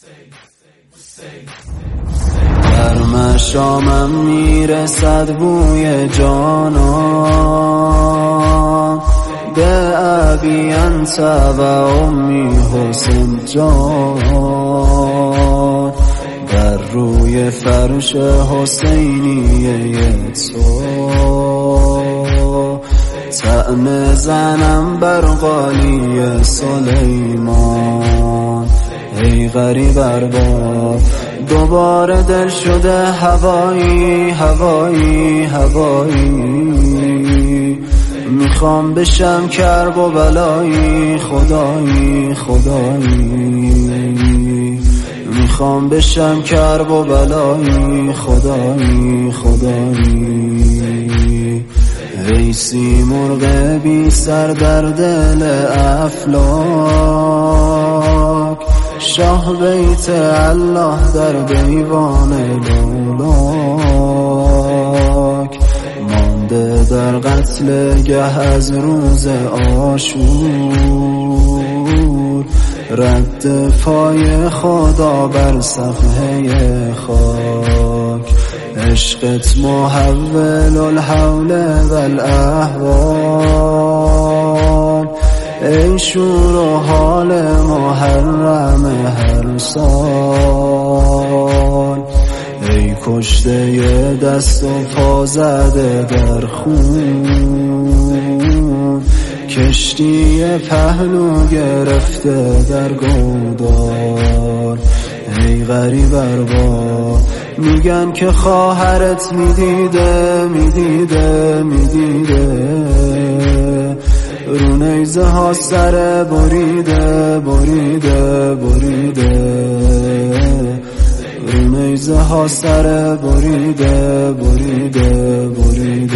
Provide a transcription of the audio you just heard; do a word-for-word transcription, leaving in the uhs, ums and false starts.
در مشامم میرسد بوی جانان، به ابی انت و امی حسین جان. در روی فرش حسینیه تو طعم زنم بر قالی سلیمان. ای غریب ارباب دوباره دل شده هوایی هوایی هوایی. میخوام بشم کرب و بلایی خدایی خدایی. میخوام بشم کرب و بلایی خدایی خدایی. ای سیمرغ بی سر در دل افلاک، شاه بیت الله در دیوان لولاک. مانده در قتل گه از روز عاشور، رد پای خدا بر صفحه خاک. عشقت محول الحول والاحوال، ای شور و حال محرم هر سال. ای کشته دست و پا زده در خون، کشتی پهلو گرفته در گودال. ای غریب ارباب میگن که خواهرت میدیده میدیده میدیده، رو نیزه ها سر بریده بریده بریده. رو نیزه ها سر بریده بریده بریده.